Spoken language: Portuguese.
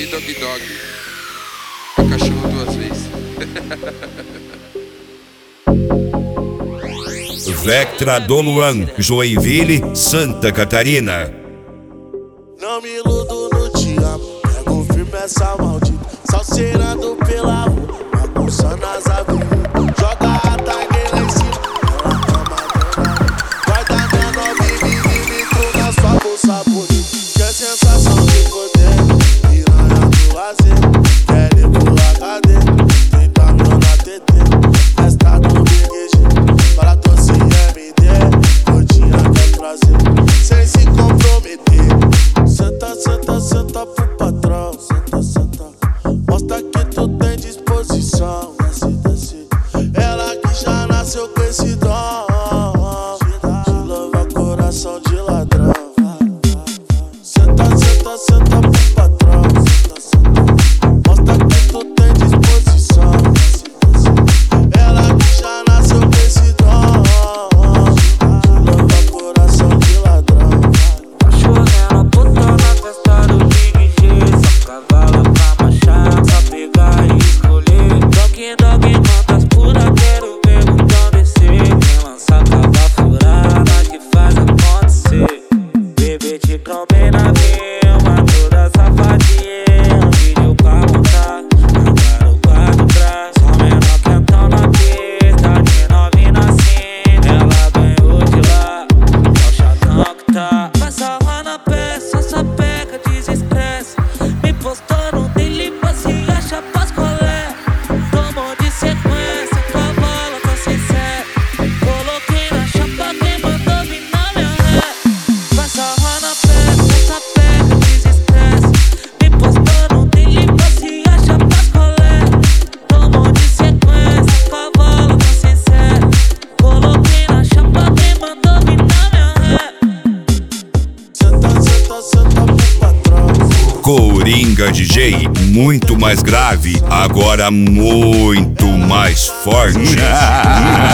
DJ Dog Dog. A cachorro duas vezes. Vectra Doluan, Joinville, Santa Catarina. Não me iludo no te amo, pego firme essa maldita, salseirando pela rua, bagunçando as avenidas, joga a tag lá em cima, ela toma adrenalina, guarda minha nova e milímetro na sua bolsa bonita, que é sensação de poder, piranha do lazer, quer ir pro HD, 30 mil na TT, festa do BGG, para doce MD, rodinha quer trazer, sem se comprometer. Senta, senta, senta pro patrão. Senta, senta. Mostra que tu tem disposição. Desce, desce. Ela que já nasceu com esse dom de louvar coração de ladrão. Senta, senta, senta pro patrão. Senta, senta. Mostra que tu tem disposição. Desce, desce. Ela que já nasceu com esse dom de louvar coração de ladrão. Cachorrena, puta na festa do Big G. Só cavalo pra marchar, pra pegar e escolher. Dog Dog, quantas puras quero ver o cão descer. Quem lança cava furada, que faz acontecer. Bebê te trombei na vilma, toda safadinha. Vídeo pra montar, agora o quarto trás. Só menor quentão na pista, de novinha na cinta. Ela ganhou de lá, é o chatão que tá. Vai salvar na peça, só pega desestresse. Me postou no dele, se acha pras colé. Tomou de sequência, cavalo tá sem sé. Coloquei na chapa, quem mandou vir na minha ré. Vai salvar na peça, só pega desestresse. Me postou no dele, se acha pras colé. Tomou de sequência, cavalo tá sem sé. Coloquei na chapa, quem mandou vir na minha ré. Senta, senta, senta pro patrão. Coringa DJ, muito mais grave, agora muito mais forte.